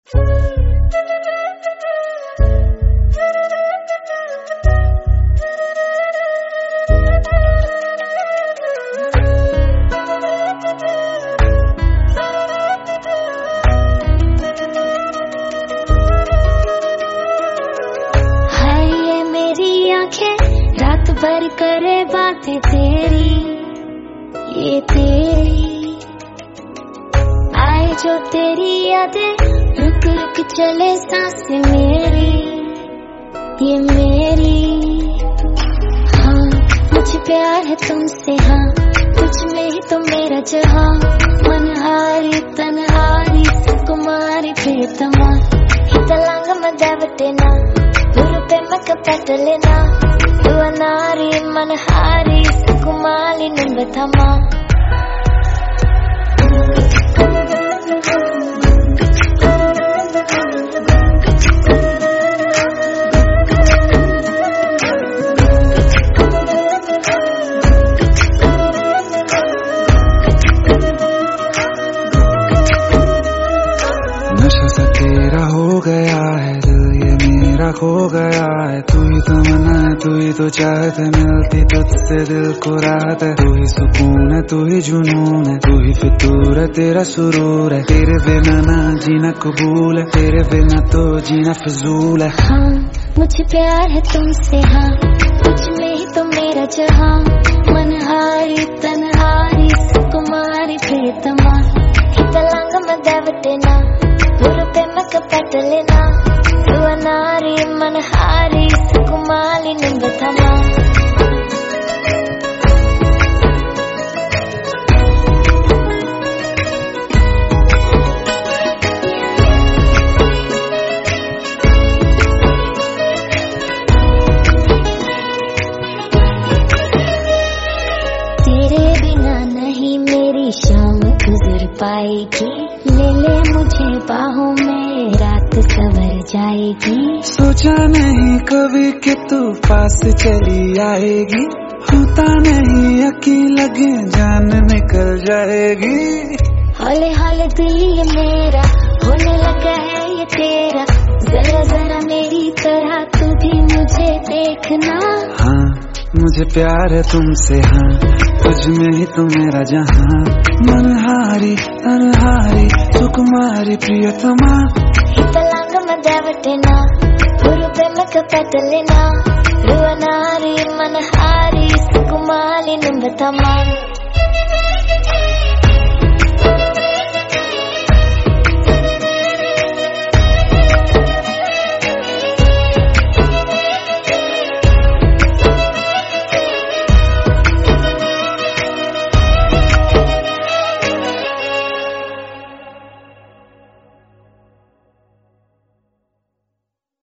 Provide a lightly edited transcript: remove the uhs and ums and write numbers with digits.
रात भर करे बातें तेरी, ये तेरी आए जो तेरी यादें, रुक रुक चले सांसें मेरी, ये मेरी। हाँ मुझे प्यार है तुमसे, हाँ तुझ में ही तो मेरा जहाँ, मनहारी तनहारी सुकुमारी प्रियतमा, हितलांग मदावटेना गुरुपे मक पटलेना, नारी मनहारी सुकुमाली निंबथमा। नशा सा तेरा हो गया है, दिल ये मेरा खो गया है। तू ही तो मना है, तू ही तो चाहत है, मिलती तुझसे दिल को राहत है। तू ही सुकून है, तू ही जुनून है, तू ही फितूर है, तेरा सुरूर है। तेरे बिना ना जीना कबूल है, तेरे बिना तो जीना फिजूल है। हाँ मुझे प्यार है तुमसे, हाँ तुझ में ही तो मेरा जहाँ, मनहारी तनहारी सुकुमारी प्रियतमा, हितलांग मदावटेना गुरुपे मक पटलेना, नारी मनहारी सुकुमाली निंबथमा। तेरे बिना नहीं मेरी शाम गुजर पाएगी, ले ले मुझे बाहों में रात सवर जाएगी। सोचा नहीं कभी कि तू पास चली आएगी, होता नहीं यकीन लगे जान निकल जाएगी। हौले हौले दिल ये मेरा होने लगा है ये तेरा, जरा जरा मेरी तरह तू भी मुझे देखना। हाँ मुझे प्यार है तुमसे, हाँ तुझ में ही तो मेरा जहाँ, मनहारी तनहारी सुकुमारी प्रियतमा, हितलांग मदावटेना गुरुपे मक पटलेना, नारी मनहारी सुकुमाली निंबथमा।